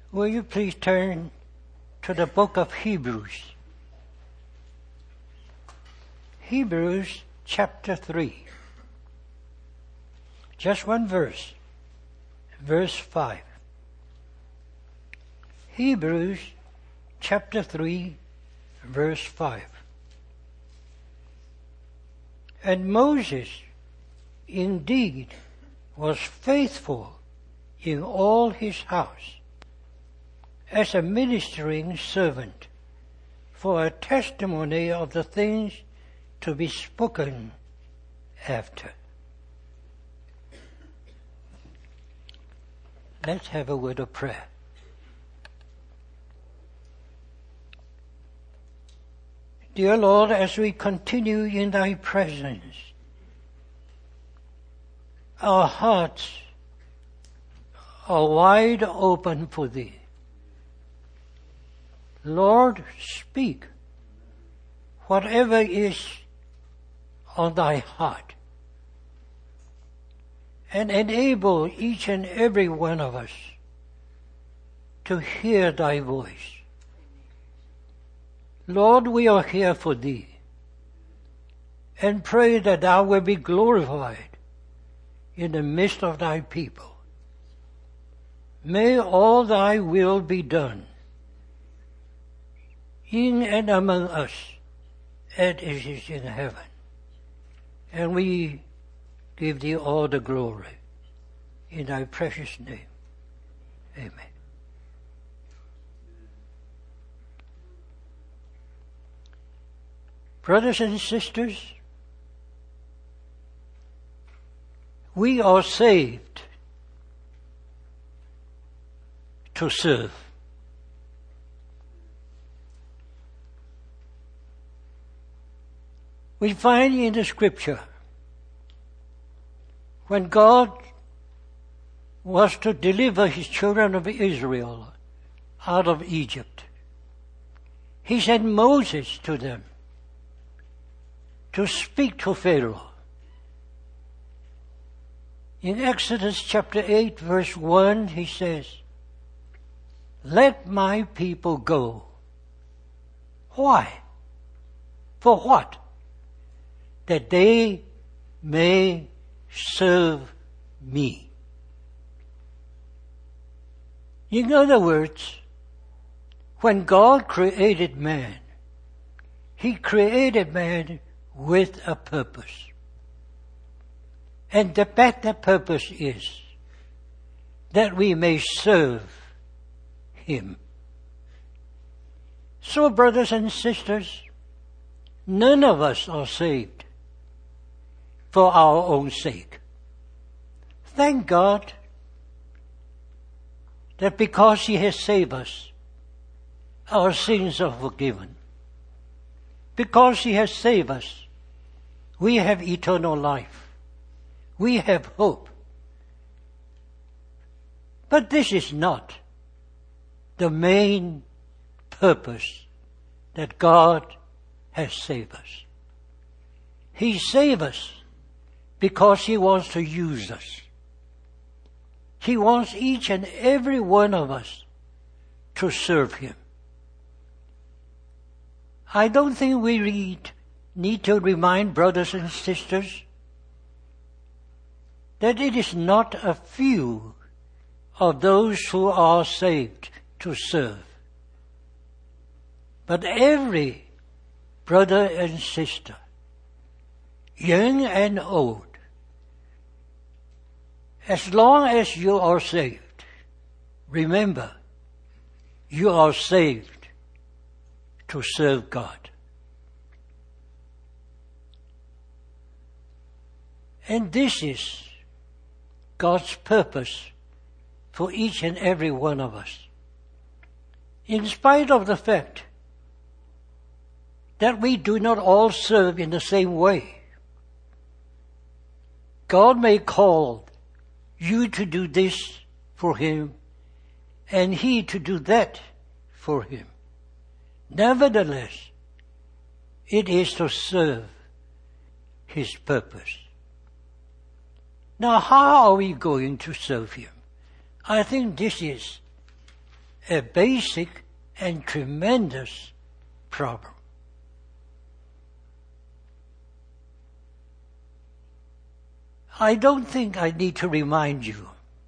Will you please turn to the book of Hebrews? Hebrews chapter 3. Just one verse. Verse 5. Hebrews chapter 3, verse 5. And Moses indeed was faithful in all his house as a ministering servant for a testimony of the things to be spoken after. Let's have a word of prayer. Dear Lord, as we continue in thy presence, our hearts are wide open for thee. Lord, speak whatever is on thy heart and enable each and every one of us to hear thy voice. Lord, we are here for thee and pray that thou will be glorified in the midst of thy people. May all thy will be done in and among us as it is in heaven. And we give thee all the glory in thy precious name. Amen. Brothers and sisters, we are saved to serve. We find in the scripture when God was to deliver his children of Israel out of Egypt, he sent Moses to them to speak to Pharaoh. In Exodus chapter 8 verse 1 he says, "Let my people go." Why? For what? That they may serve me. In other words, when God created man, he created man with a purpose. And the purpose is that we may serve him. So, brothers and sisters, none of us are saved for our own sake. Thank God that because he has saved us, our sins are forgiven. Because he has saved us, we have eternal life. We have hope. But this is not the main purpose that God has saved us. He saved us because he wants to use us. He wants each and every one of us to serve him. I don't think we need to remind brothers and sisters that it is not a few of those who are saved to serve, but every brother and sister, young and old, as long as you are saved, remember, you are saved to serve God. And this is God's purpose for each and every one of us. In spite of the fact that we do not all serve in the same way, God may call you to do this for him and he to do that for him. Nevertheless, it is to serve his purpose. Now, how are we going to serve him? I think this is a basic and tremendous problem. I don't think I need to remind you.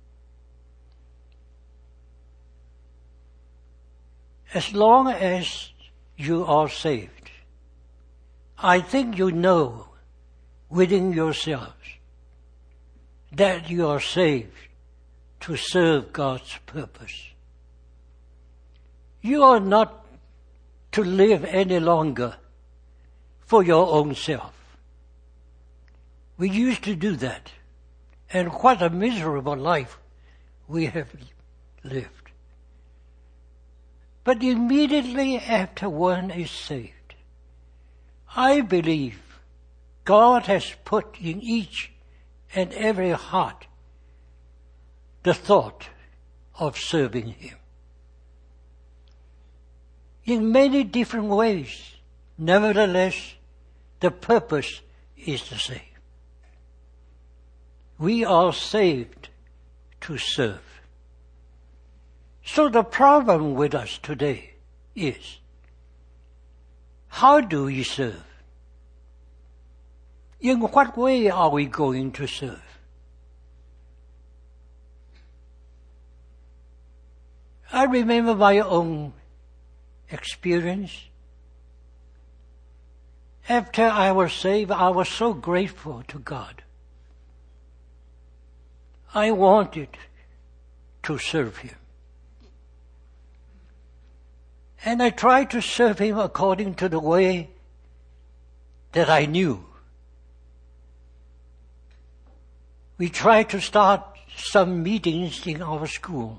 As long as you are saved, I think you know within yourselves that you are saved to serve God's purpose. You are not to live any longer for your own self. We used to do that, and what a miserable life we have lived. But immediately after one is saved, I believe God has put in each and every heart the thought of serving Him. In many different ways, nevertheless, the purpose is the same. We are saved to serve. So the problem with us today is, how do we serve? In what way are we going to serve? I remember my own experience. After I was saved, I was so grateful to God. I wanted to serve Him. And I tried to serve Him according to the way that I knew. We tried to start some meetings in our school.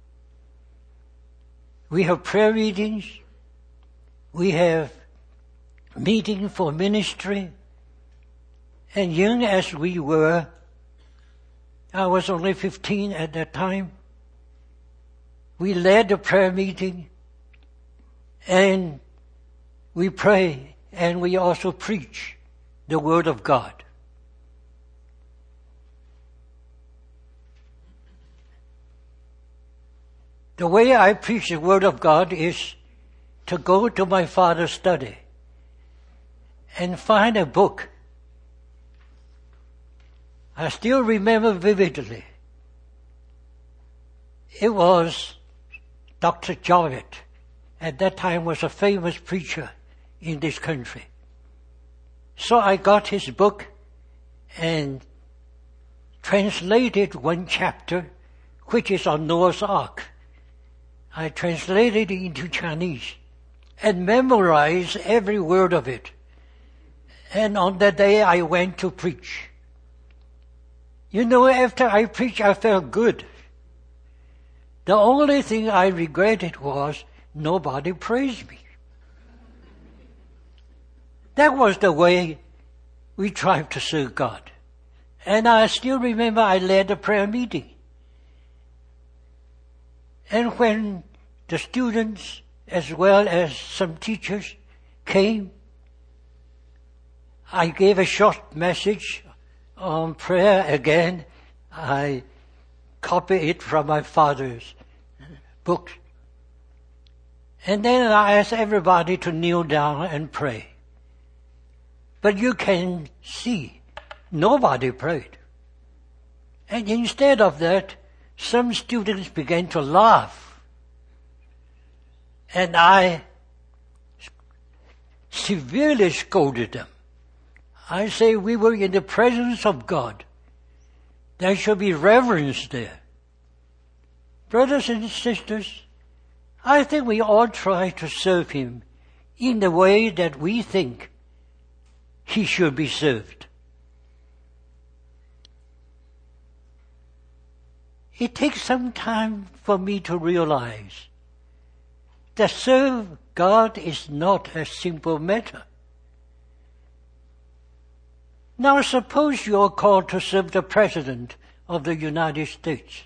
We have prayer meetings. We have meeting for ministry. And young as we were, I was only 15 at that time, we led the prayer meeting, and we pray, and we also preach the Word of God. The way I preach the Word of God is to go to my father's study and find a book. I still remember vividly. It was Dr. Jowett, at that time was a famous preacher in this country. So I got his book and translated one chapter, which is on Noah's Ark. I translated it into Chinese and memorized every word of it. And on that day I went to preach. You know, after I preached, I felt good. The only thing I regretted was nobody praised me. That was the way we tried to serve God. And I still remember I led a prayer meeting. And when the students, as well as some teachers, came, I gave a short message on prayer again. I copied it from my father's book. And then I asked everybody to kneel down and pray. But you can see, nobody prayed. And instead of that, some students began to laugh. And I severely scolded them. I say, we were in the presence of God. There should be reverence there. Brothers and sisters, I think we all try to serve Him in the way that we think He should be served. It takes some time for me to realize that serve God is not a simple matter. Now suppose you are called to serve the President of the United States.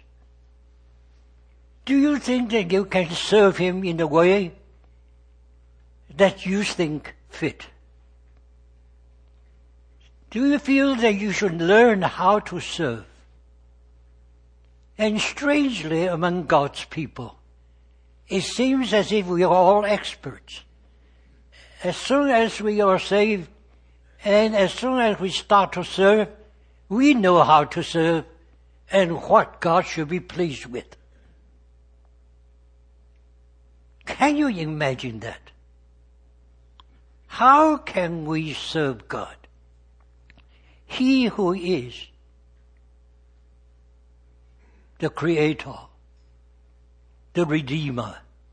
Do you think that you can serve Him in the way that you think fit? Do you feel that you should learn how to serve? And strangely among God's people, It seems as if we are all experts. As soon as we are saved and as soon as we start to serve, we know how to serve and what God should be pleased with. Can you imagine that? How can we serve God? He who is the Creator, the Redeemer,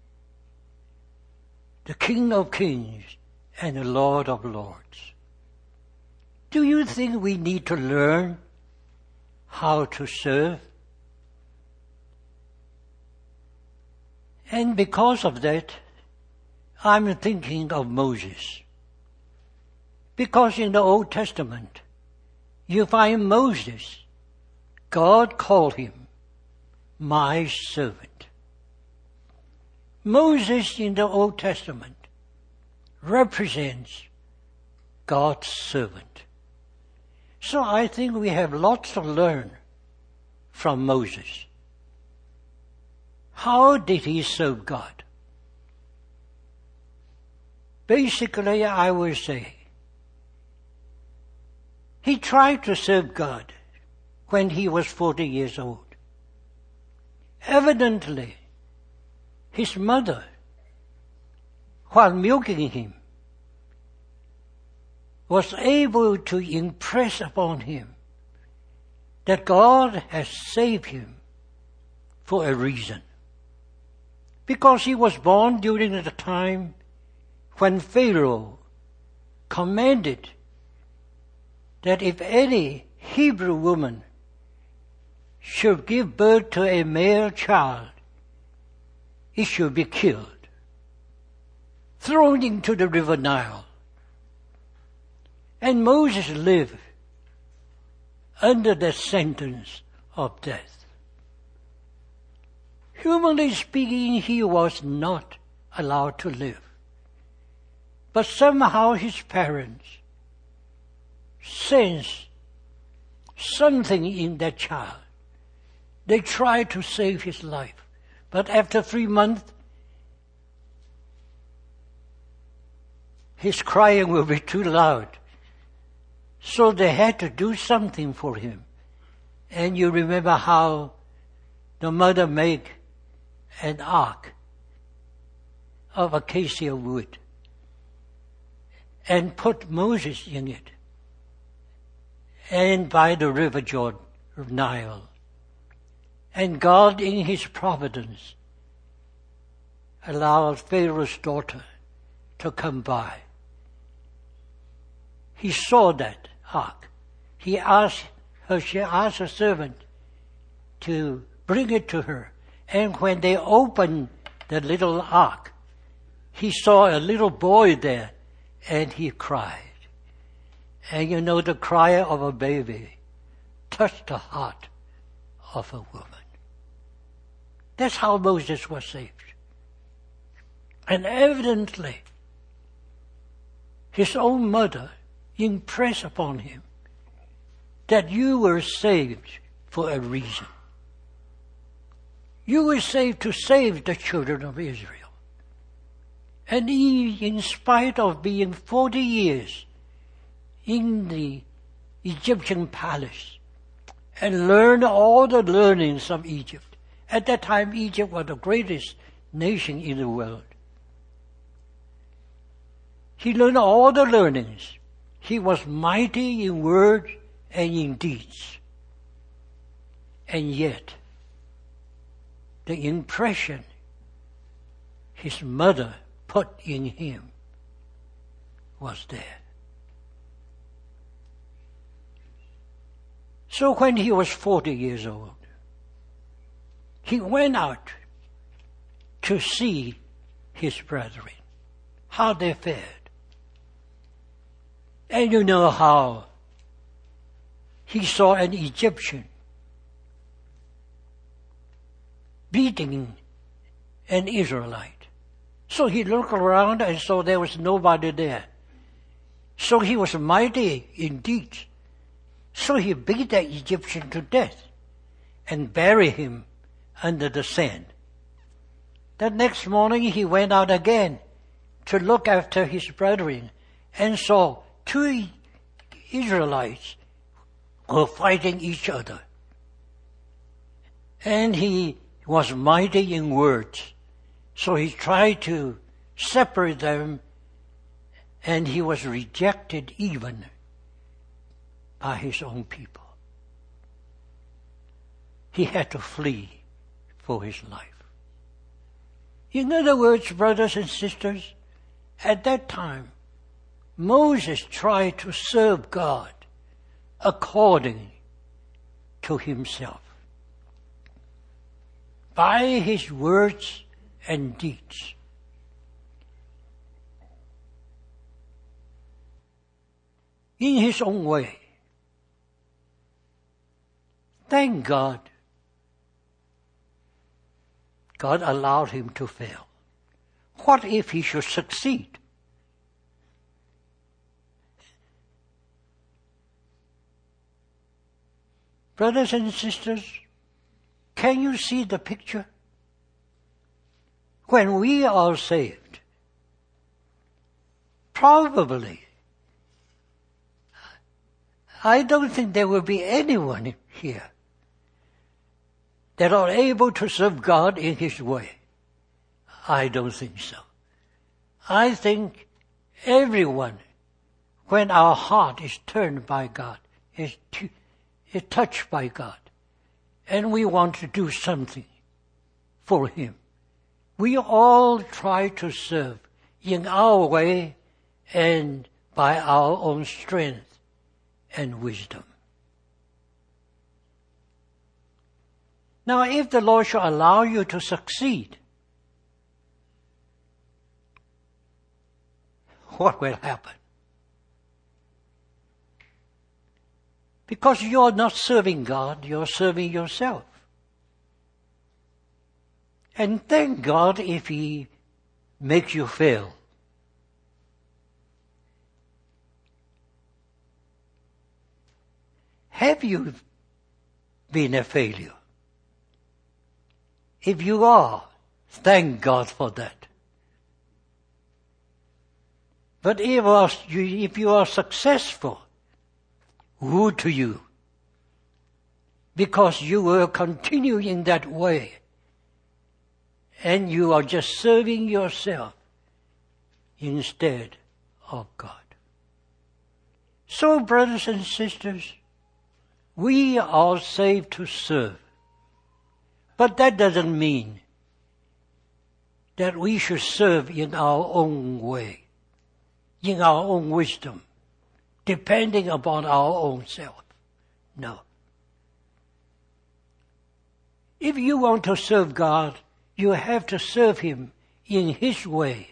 the King of Kings, and the Lord of Lords. Do you think we need to learn how to serve? And because of that, I'm thinking of Moses. Because in the Old Testament, you find Moses, God called him my servant. Moses in the Old Testament represents God's servant. So I think we have lots to learn from Moses. How did he serve God? Basically, I would say, he tried to serve God when he was 40 years old. Evidently, his mother, while milking him, was able to impress upon him that God has saved him for a reason. Because he was born during the time when Pharaoh commanded that if any Hebrew woman should give birth to a male child, it should be killed, thrown into the river Nile. And Moses lived under the sentence of death. Humanly speaking, he was not allowed to live. But somehow his parents sensed something in that child. They tried to save his life. But after 3 months, his crying will be too loud. So they had to do something for him. And you remember how the mother made an ark of acacia wood and put Moses in it, and by the river Jordan, Nile. And God, in his providence, allowed Pharaoh's daughter to come by. He saw that ark. She asked her servant to bring it to her. And when they opened the little ark, he saw a little boy there, and he cried. And you know, the cry of a baby touched the heart of a woman. That's how Moses was saved. And evidently, his own mother impressed upon him that you were saved for a reason. You were saved to save the children of Israel. And he, in spite of being 40 years in the Egyptian palace and learned all the learnings of Egypt. At that time, Egypt was the greatest nation in the world. He learned all the learnings. He was mighty in words and in deeds. And yet, the impression his mother put in him was there. So when he was 40 years old, he went out to see his brethren, how they fared. And you know how he saw an Egyptian beating an Israelite. So he looked around and saw there was nobody there. So he was mighty indeed. So he beat the Egyptian to death and buried him under the sand. The next morning he went out again to look after his brethren and saw 2 Israelites were fighting each other. And he was mighty in words. So he tried to separate them, and he was rejected even by his own people. He had to flee for his life. In other words, brothers and sisters, at that time, Moses tried to serve God according to himself, by his words and deeds. In his own way. Thank God, God allowed him to fail. What if he should succeed? Brothers and sisters, can you see the picture? When we are saved, probably, I don't think there will be anyone here that are able to serve God in his way. I don't think so. I think everyone, when our heart is turned by God, is touched by God, and we want to do something for him, we all try to serve in our way and by our own strength and wisdom. Now, if the Lord shall allow you to succeed, what will happen? Because you're not serving God, you're serving yourself. And thank God if he makes you fail. Have you been a failure? If you are, thank God for that. But if you are successful, woe to you, because you will continue in that way, and you are just serving yourself instead of God. So, brothers and sisters, we are saved to serve. But that doesn't mean that we should serve in our own way, in our own wisdom, depending upon our own self. No. If you want to serve God, you have to serve him in his way,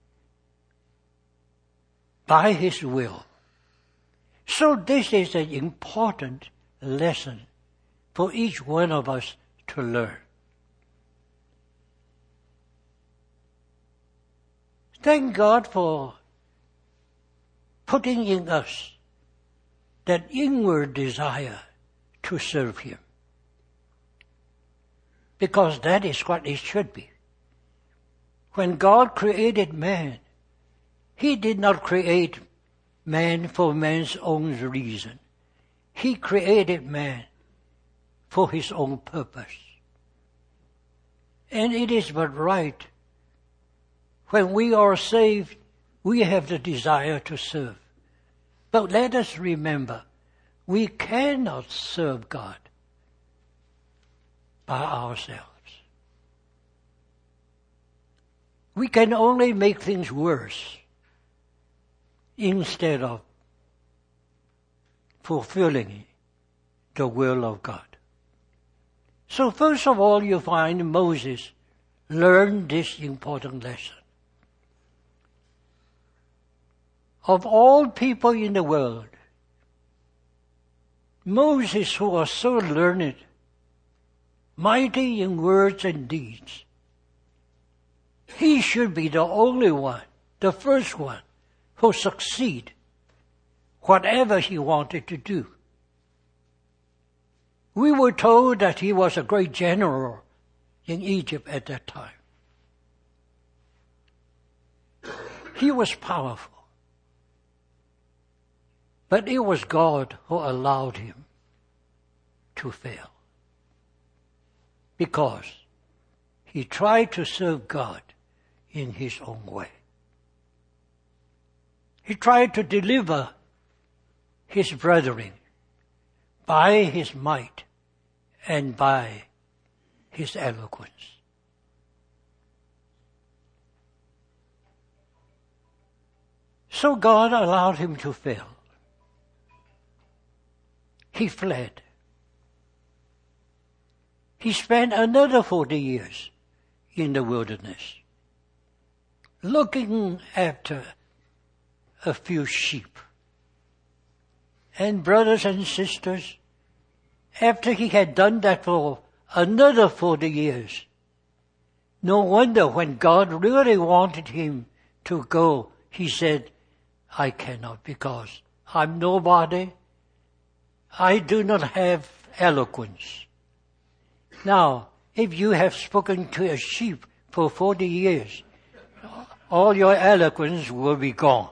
by his will. So this is an important lesson for each one of us to learn. Thank God for putting in us that inward desire to serve him. Because that is what it should be. When God created man, he did not create man for man's own reason. He created man for his own purpose. And it is but right, when we are saved, we have the desire to serve. But let us remember, we cannot serve God by ourselves. We can only make things worse instead of fulfilling the will of God. So first of all, you find Moses learned this important lesson. Of all people in the world, Moses, who was so learned, mighty in words and deeds, he should be the only one, the first one, who succeed whatever he wanted to do. We were told that he was a great general in Egypt at that time. He was powerful. But it was God who allowed him to fail. Because he tried to serve God in his own way. He tried to deliver his brethren by his might and by his eloquence. So God allowed him to fail. He fled. He spent another 40 years in the wilderness, looking after a few sheep. And brothers and sisters, after he had done that for another 40 years, no wonder when God really wanted him to go, he said, I cannot because I'm nobody. I do not have eloquence. Now, if you have spoken to a sheep for 40 years, all your eloquence will be gone.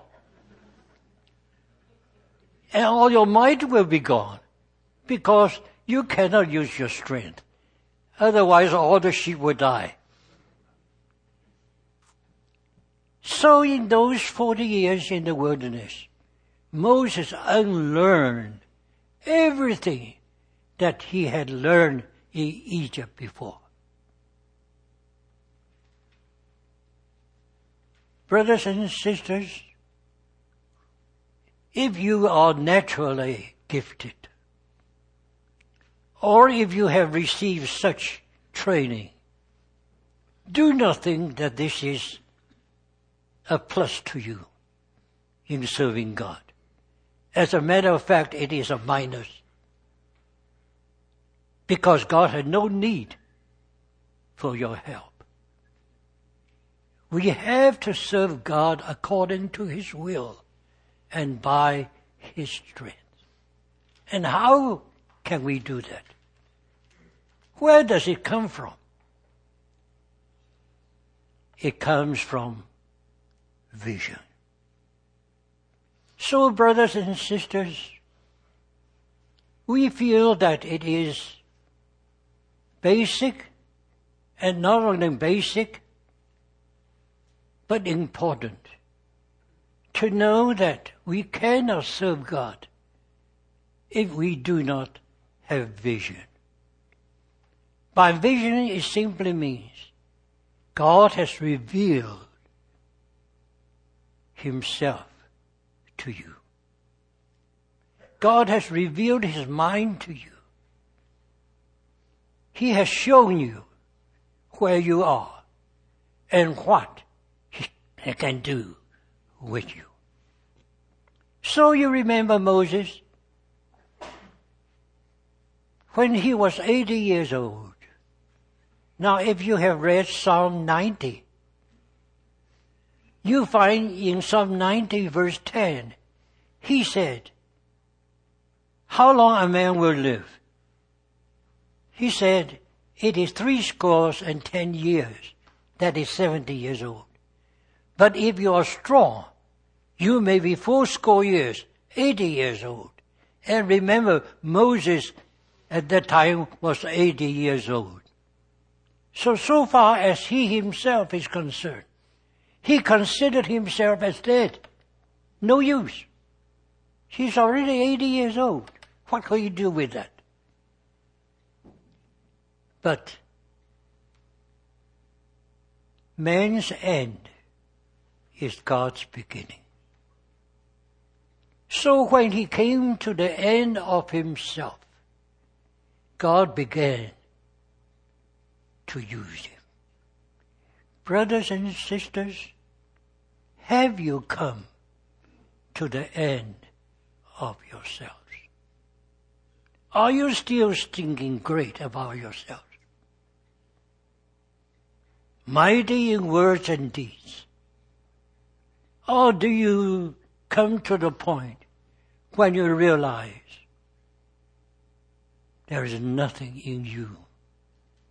And all your might will be gone because you cannot use your strength. Otherwise, all the sheep will die. So in those 40 years in the wilderness, Moses unlearned everything that he had learned in Egypt before. Brothers and sisters, if you are naturally gifted, or if you have received such training, do not think that this is a plus to you in serving God. As a matter of fact, it is a minus. Because God had no need for your help. We have to serve God according to His will and by His strength. And how can we do that? Where does it come from? It comes from vision. So, brothers and sisters, we feel that it is basic, and not only basic, but important to know that we cannot serve God if we do not have vision. By vision, it simply means God has revealed Himself to you. God has revealed His mind to you. He has shown you where you are and what He can do with you. So you remember Moses when he was 80 years old. Now if you have read Psalm 90, you find in Psalm 90 verse 10, he said, how long a man will live? He said, it is 70 years. That is 70 years old. But if you are strong, you may be 80 years, 80 years old. And remember, Moses at that time was 80 years old. So far as he himself is concerned, he considered himself as dead. No use. He's already 80 years old. What can you do with that? But man's end is God's beginning. So when he came to the end of himself, God began to use him. Brothers and sisters, have you come to the end of yourselves? Are you still thinking great about yourselves? Mighty in words and deeds? Or do you come to the point when you realize there is nothing in you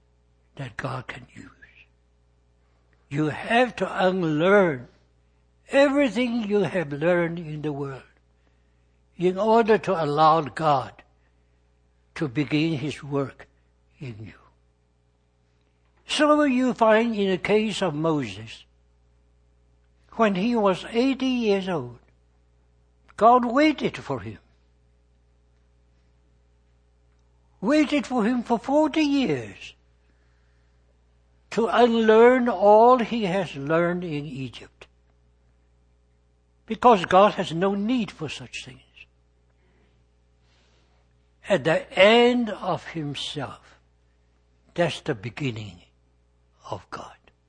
that God can use? You have to unlearn everything you have learned in the world in order to allow God to begin His work in you. So you find in the case of Moses, when he was 80 years old, God waited for him. Waited for him for 40 years to unlearn all he has learned in Egypt. Because God has no need for such things. At the end of himself, that's the beginning of God.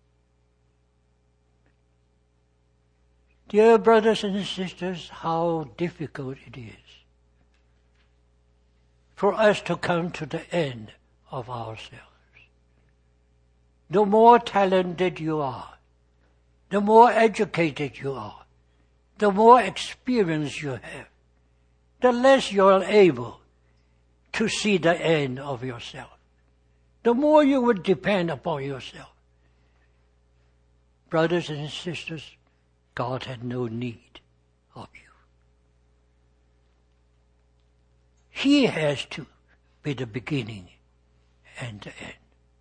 Dear brothers and sisters, how difficult it is for us to come to the end of ourselves. The more talented you are, the more educated you are, the more experience you have, the less you are able to see the end of yourself. The more you would depend upon yourself. Brothers and sisters, God had no need of you. He has to be the beginning and the end.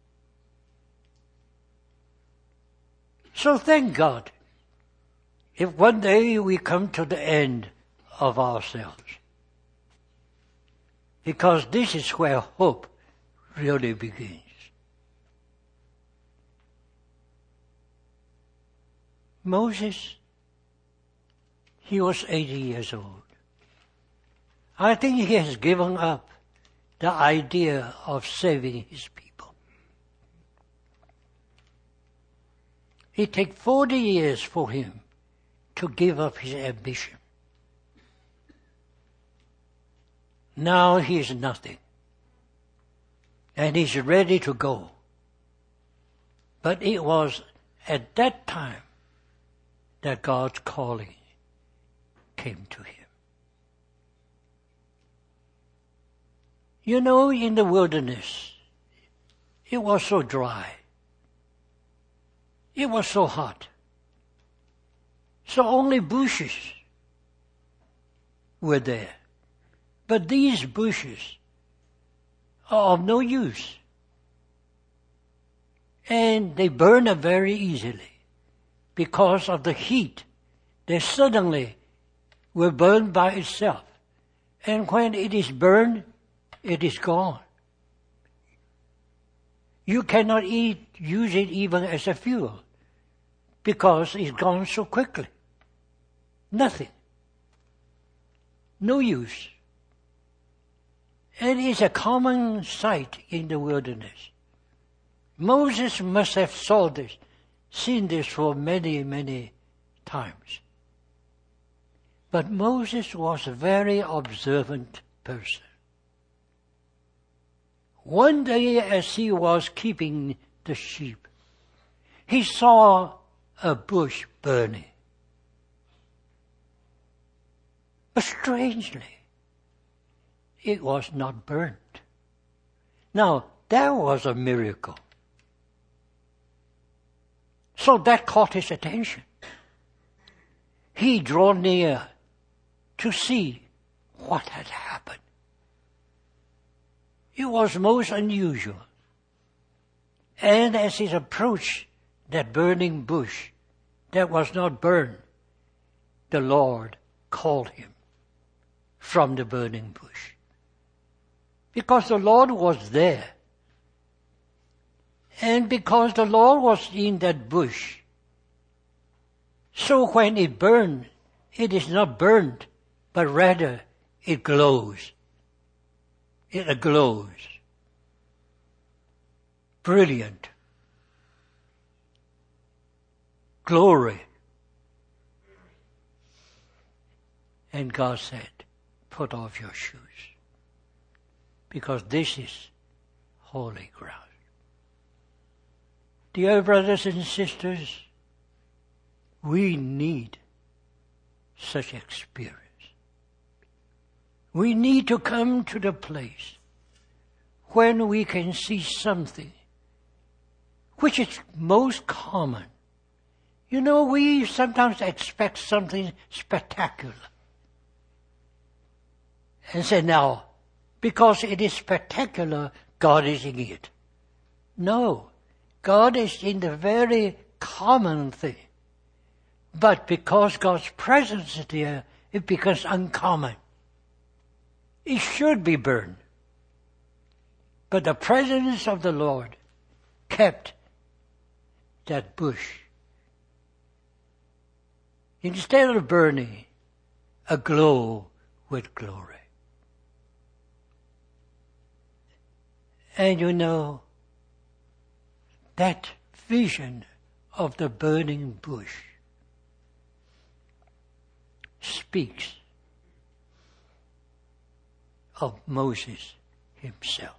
So thank God if one day we come to the end of ourselves. Because this is where hope really begins. Moses, he was 80 years old. I think he has given up the idea of saving his people. It takes 40 years for him to give up his ambition. Now he is nothing. And he's ready to go. But it was at that time that God's calling came to him. You know, in the wilderness, it was so dry. It was so hot. So only bushes were there. But these bushes are of no use. And they burn up very easily because of the heat. They suddenly will burn by itself. And when it is burned, it is gone. You cannot use it even as a fuel because it's gone so quickly. Nothing. No use. And it's a common sight in the wilderness. Moses must have seen this for many, many times. But Moses was a very observant person. One day as he was keeping the sheep, he saw a bush burning. But strangely, it was not burnt. Now, that was a miracle. So that caught his attention. He drew near to see what had happened. It was most unusual. And as he approached that burning bush that was not burned, the Lord called him from the burning bush. Because the Lord was there. And because the Lord was in that bush, so when it burned, it is not burnt, but rather it glows. It glows. Brilliant. Glory. And God said, put off your shoes, because this is holy ground. Dear brothers and sisters, we need such experience. We need to come to the place when we can see something which is most common. You know, we sometimes expect something spectacular. And say, now, because it is spectacular, God is in it. No, God is in the very common thing. But because God's presence is there, it becomes uncommon. It should be burned. But the presence of the Lord kept that bush, instead of burning, aglow with glory. And you know, that vision of the burning bush speaks of Moses himself.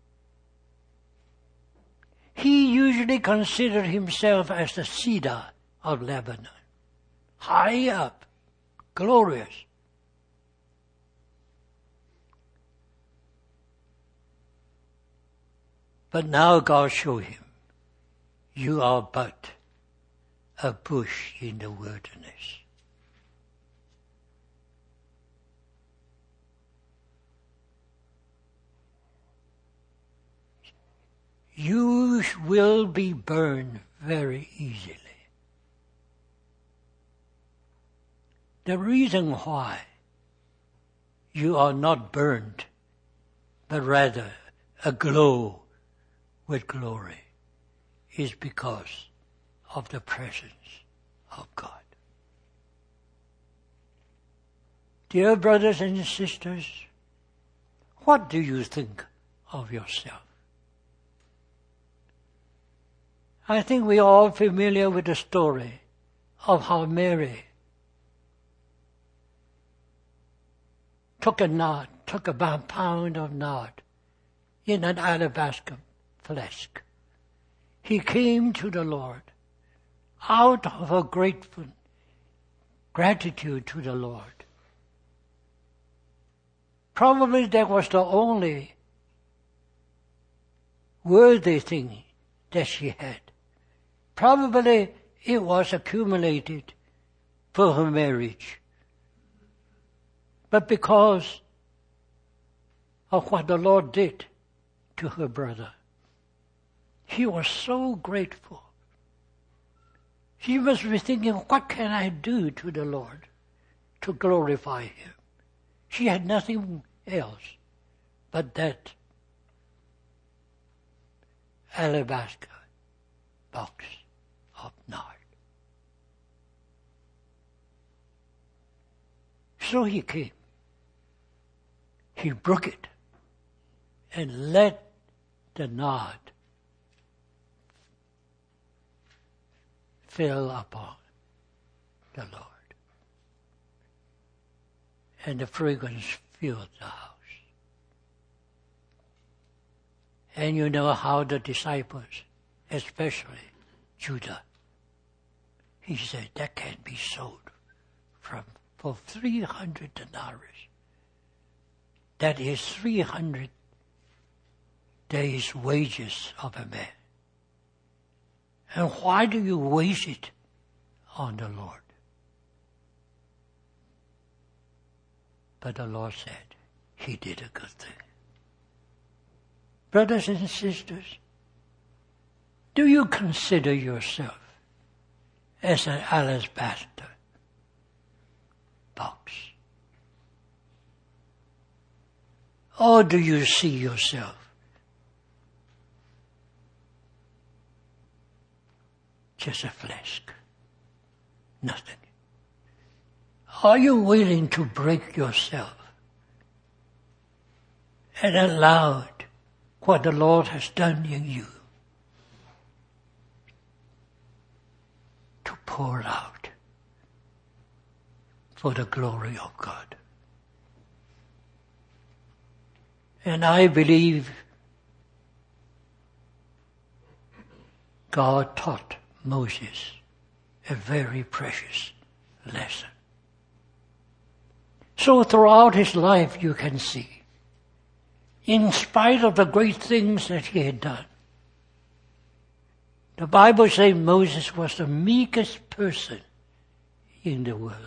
He usually considered himself as the cedar of Lebanon, high up, glorious. But now God showed him, you are but a bush in the wilderness. You will be burned very easily. The reason why you are not burned, but rather aglow with glory, is because of the presence of God. Dear brothers and sisters, what do you think of yourself? I think we are all familiar with the story of how Mary took a pound of nard in an alabaster flask. He came to the Lord out of a grateful gratitude to the Lord. Probably that was the only worthy thing that she had. Probably it was accumulated for her marriage. But because of what the Lord did to her brother, he was so grateful. She must be thinking, what can I do to the Lord to glorify Him? She had nothing else but that alabaster box of nard. So he came. He broke it and let the nard fell upon the Lord. And the fragrance filled the house. And you know how the disciples, especially Judah, he said, that can be sold for 300 denarii. That is 300 days' wages of a man. And why do you waste it on the Lord? But the Lord said, He did a good thing. Brothers and sisters, do you consider yourself as an alabaster box? Or do you see yourself just a flask? Nothing. Are you willing to break yourself and allow what the Lord has done in you to pour out for the glory of God? And I believe God taught Moses a very precious lesson. So throughout his life you can see, in spite of the great things that he had done, The Bible says Moses was the meekest person in the world.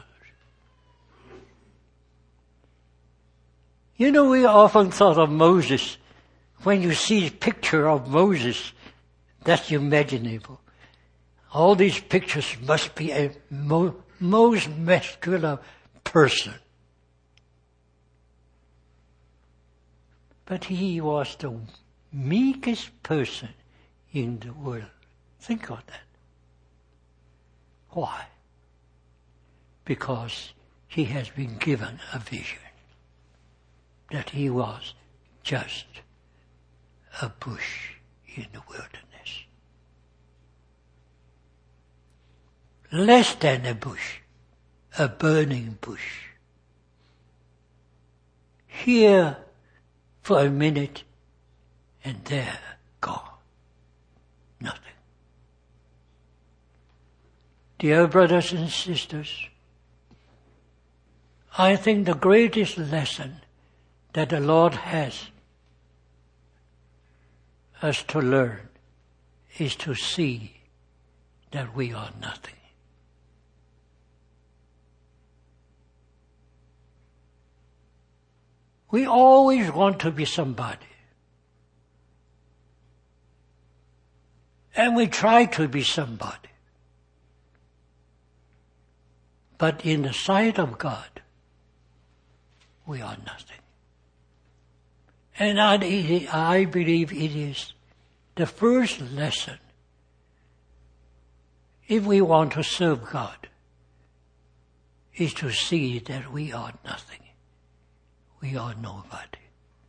You know, we often thought of Moses, when you see a picture of Moses, that's imaginable. All these pictures must be a most muscular person. But he was the meekest person in the world. Think of that. Why? Because he has been given a vision that he was just a bush in the wilderness. Less than a bush, a burning bush. Here for a minute and there gone. Nothing. Dear brothers and sisters, I think the greatest lesson that the Lord has us to learn is to see that we are nothing. We always want to be somebody. And we try to be somebody. But in the sight of God, we are nothing. And I believe it is the first lesson if we want to serve God, is to see that we are nothing. We are nobody.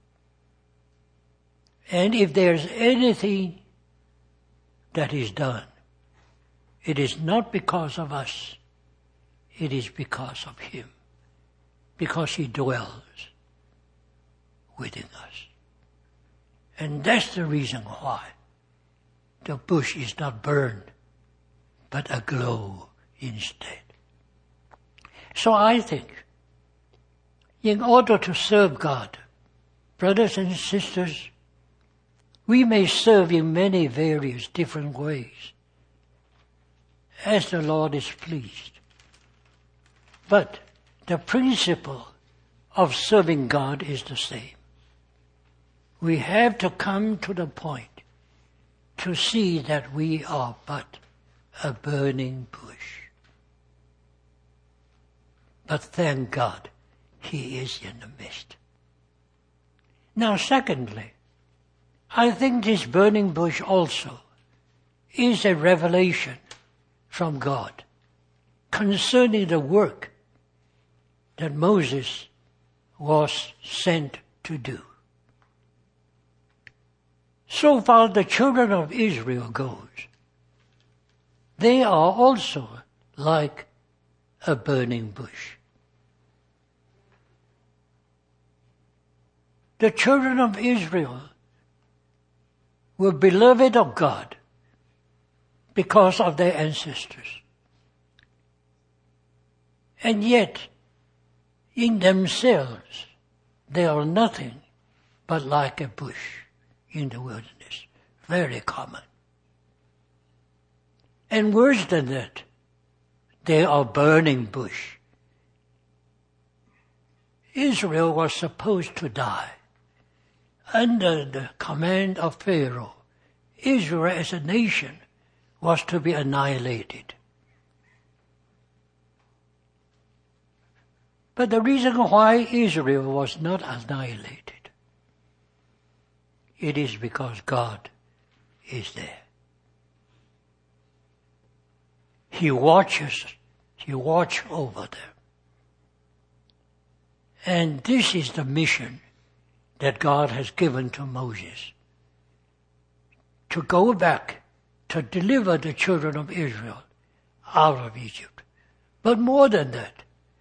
And if there's anything that is done, it is not because of us. It is because of Him. Because He dwells within us. And that's the reason why the bush is not burned, but aglow instead. So I think, in order to serve God, brothers and sisters, we may serve in many various different ways, as the Lord is pleased. But the principle of serving God is the same. We have to come to the point to see that we are but a burning bush. But thank God, He is in the midst. Now, secondly, I think this burning bush also is a revelation from God concerning the work that Moses was sent to do. So far the children of Israel goes. They are also like a burning bush. The children of Israel were beloved of God because of their ancestors. And yet, in themselves, they are nothing but like a bush in the wilderness. Very common. And worse than that, they are burning bush. Israel was supposed to die under the command of Pharaoh. Israel as a nation was to be annihilated. But the reason why Israel was not annihilated, it is because God is there. He watches over them. And this is the mission that God has given to Moses. To go back, to deliver the children of Israel out of Egypt. But more than that,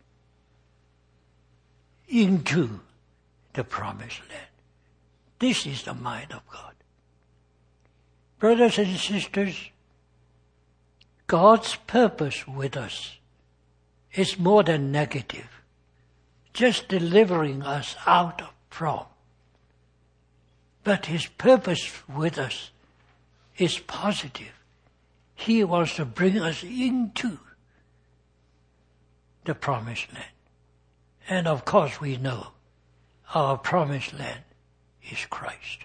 into the promised land. This is the mind of God. Brothers and sisters, God's purpose with us is more than negative, just delivering us out from. But His purpose with us is positive. He wants to bring us into the promised land. And of course we know our promised land is Christ.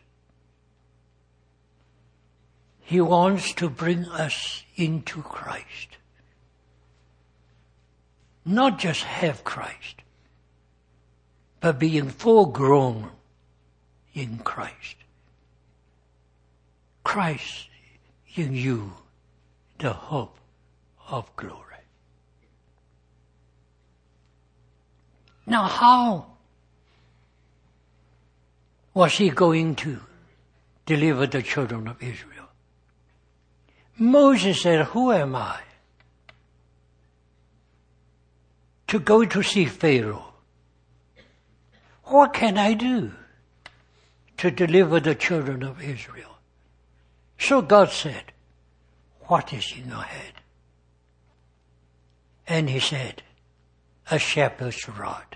He wants to bring us into Christ. Not just have Christ, but being full grown in Christ. Christ in you, the hope of glory. Now how was he going to deliver the children of Israel? Moses said, who am I to go to see Pharaoh? What can I do to deliver the children of Israel? So God said, what is in your head? And he said, a shepherd's rod.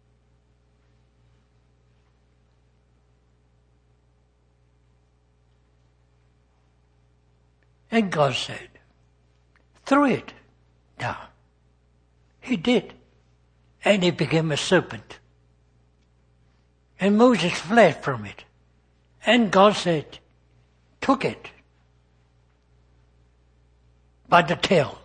And God said, throw it down. He did. And it became a serpent. And Moses fled from it. And God said, took it by the tail,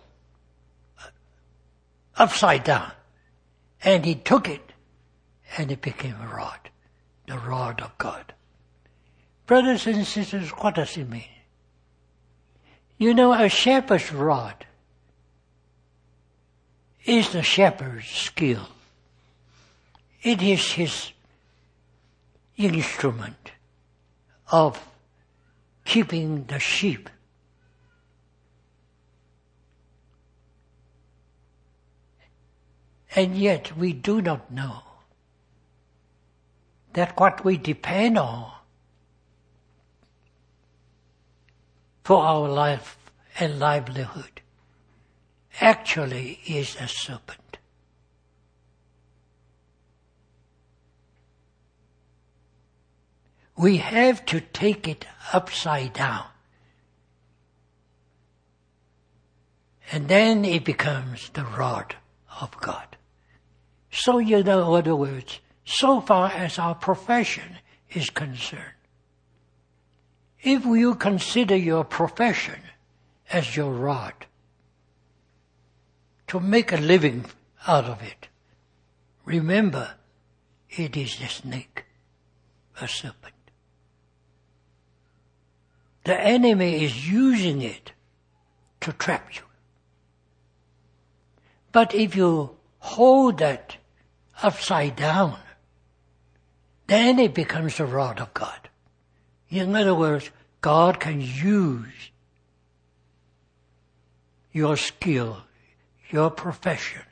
upside down. And he took it, and it became a rod, the rod of God. Brothers and sisters, what does it mean? You know, a shepherd's rod is the shepherd's skill. It is his instrument of keeping the sheep. And yet we do not know that what we depend on for our life and livelihood actually is a serpent. We have to take it upside down. And then it becomes the rod of God. So, you know, in other words, so far as our profession is concerned, if you consider your profession as your rod, to make a living out of it, remember, it is a snake, a serpent. The enemy is using it to trap you. But if you hold that upside down, then it becomes the rod of God. In other words, God can use your skill, your profession,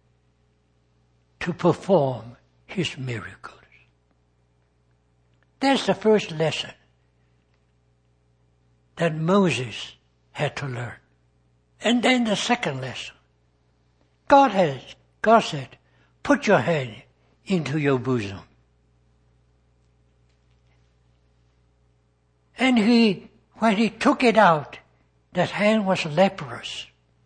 to perform His miracles. That's the first lesson that Moses had to learn. And then the second lesson. God said, put your hand into your bosom. And when he took it out, that hand was leprous.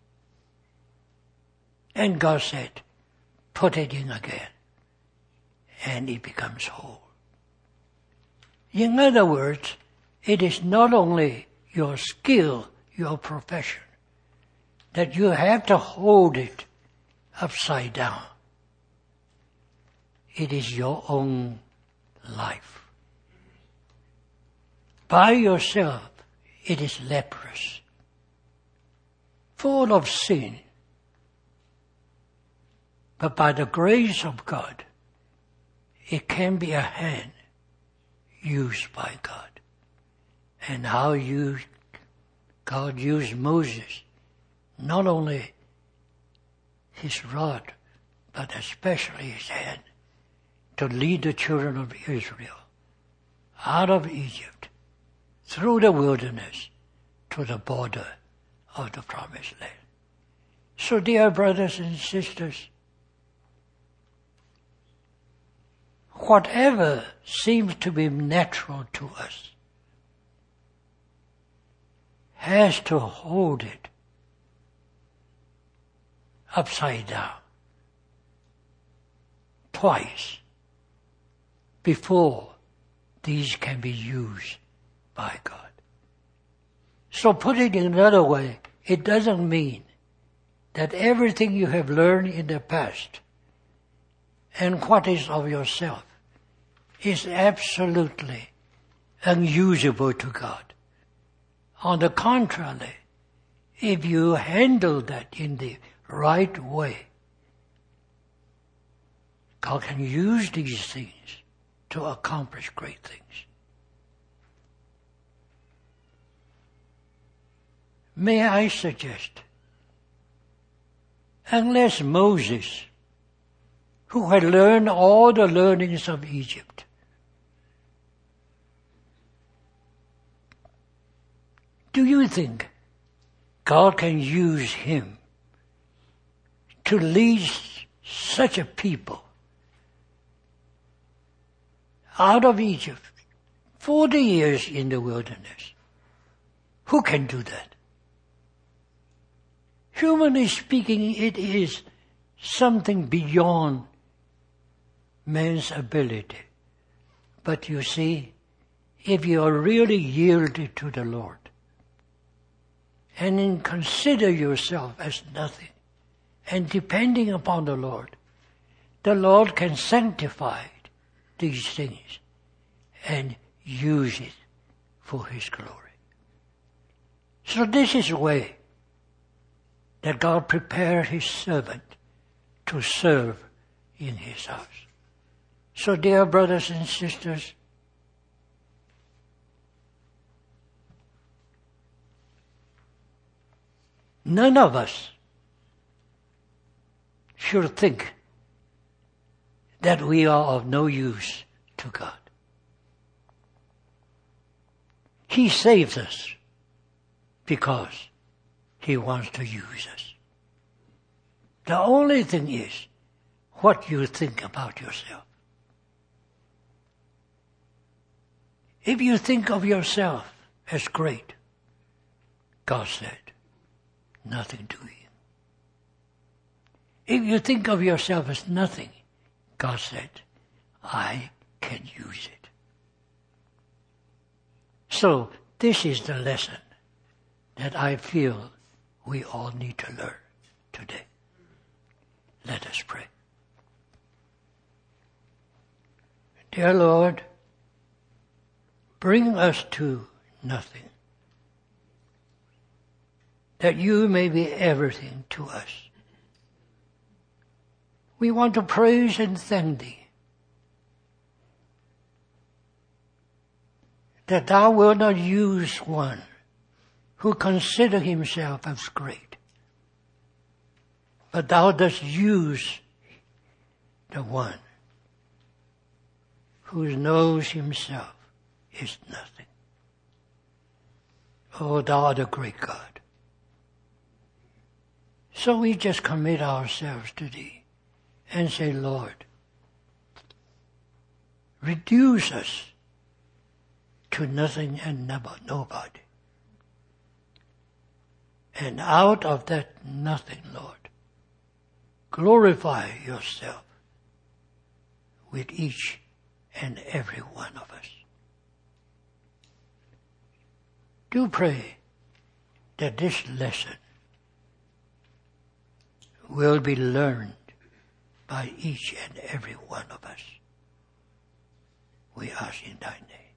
And God said, put it in again. And it becomes whole. In other words, it is not only your skill, your profession, that you have to hold it upside down. It is your own life. By yourself, it is leprous, full of sin. But by the grace of God, it can be a hand used by God. And how God used Moses, not only his rod, but especially his hand, to lead the children of Israel out of Egypt, through the wilderness, to the border of the promised land. So, dear brothers and sisters, whatever seems to be natural to us has to hold it upside down twice before these can be used by God. So put it in another way, it doesn't mean that everything you have learned in the past and what is of yourself is absolutely unusable to God. On the contrary, if you handle that in the right way, God can use these things to accomplish great things. May I suggest, unless Moses, who had learned all the learnings of Egypt, do you think God can use him to lead such a people out of Egypt, 40 years in the wilderness? Who can do that? Humanly speaking, it is something beyond man's ability. But you see, if you are really yielded to the Lord, and then consider yourself as nothing, and depending upon the Lord can sanctify these things and use it for His glory. So this is the way that God prepared His servant to serve in His house. So dear brothers and sisters, none of us should think that we are of no use to God. He saves us because He wants to use us. The only thing is what you think about yourself. If you think of yourself as great, God said, nothing to you. If you think of yourself as nothing, God said, I can use it. So this is the lesson that I feel we all need to learn today. Let us pray. Dear Lord, bring us to nothing, that you may be everything to us. We want to praise and thank Thee that Thou wilt not use one who consider himself as great, but Thou dost use the one who knows himself is nothing. Oh, Thou art a great God. So we just commit ourselves to Thee and say, Lord, reduce us to nothing and nobody. And out of that nothing, Lord, glorify Yourself with each and every one of us. Do pray that this lesson will be learned by each and every one of us. We ask in Thy name.